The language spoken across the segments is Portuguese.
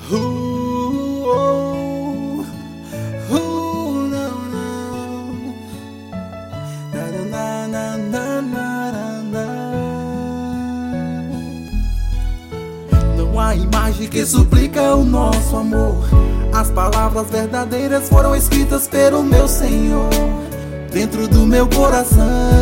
Não, não. Na, na, na, na, na. Não há imagem que suplica o nosso amor. As palavras verdadeiras foram escritas pelo meu Senhor dentro do meu coração.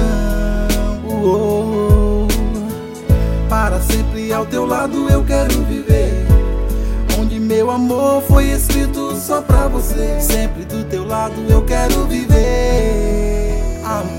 Para sempre ao teu lado eu quero viver, onde meu amor foi escrito só pra você. Sempre do teu lado eu quero viver,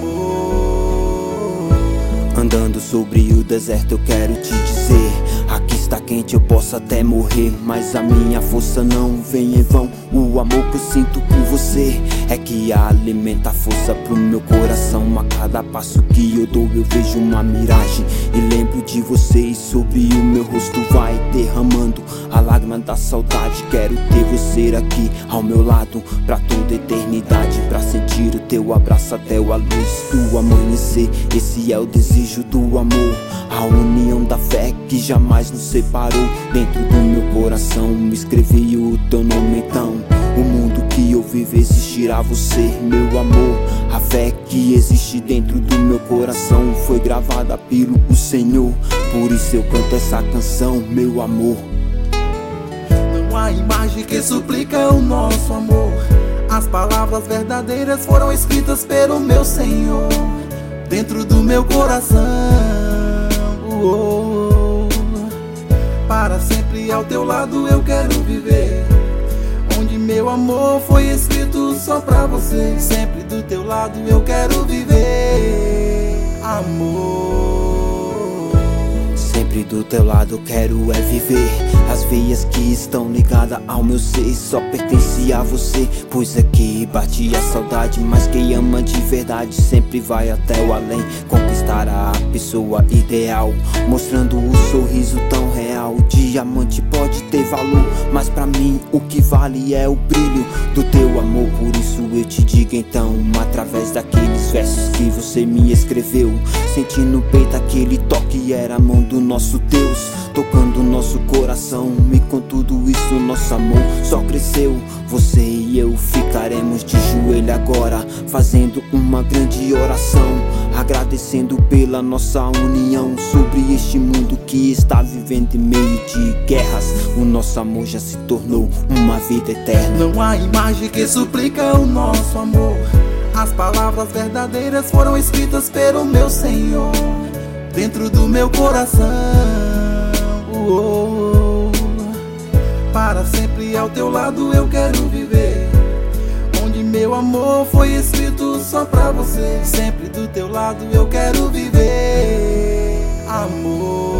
amor. Andando sobre o deserto eu quero te dizer: aqui está quente, eu posso até morrer, mas a minha força não vem em vão. O amor que eu sinto por você é que alimenta a força pro meu coração. A cada passo que eu dou eu vejo uma miragem e lembro de você, e sobre o meu rosto vai derramando a lágrima da saudade. Quero ter você aqui ao meu lado pra toda a eternidade, pra sentir o teu abraço até a luz do amanhecer. Esse é o desejo do amor, a união da fé que jamais nos separou. Dentro do meu coração me escrevi o teu nome, então o mundo que eu vivo existirá você, meu amor. A fé que existe dentro do meu coração foi gravada pelo Senhor, por isso eu canto essa canção, meu amor. Não há imagem que suplica o nosso amor. As palavras verdadeiras foram escritas pelo meu Senhor dentro do meu coração. Para sempre ao teu lado eu quero viver, onde meu amor foi escrito só pra você. Sempre do teu lado eu quero viver, amor. Sempre do teu lado quero é viver. As veias que estão ligadas ao meu ser só pertence a você, pois aqui bate a saudade. Mas quem ama de verdade sempre vai até o além, conquistar a pessoa ideal, mostrando o sorriso tão real. O diamante pode ter valor, mas pra mim o que vale é o brilho do teu amor. Por isso eu te digo então, através daqueles versos que você me escreveu, senti no peito aquele toque, era a mão do nosso Deus tocando nosso coração. E com tudo isso nosso amor só cresceu. Você e eu ficaremos de joelho agora, fazendo uma grande oração, agradecendo pela nossa união sobre este mundo que está vivendo em meio de guerras. O nosso amor já se tornou uma vida eterna. Não há imagem que suplica o nosso amor. As palavras verdadeiras foram escritas pelo meu Senhor dentro do meu coração. Para sempre ao teu lado eu quero viver, onde meu amor foi escrito só pra você. Sempre do teu lado eu quero viver, amor.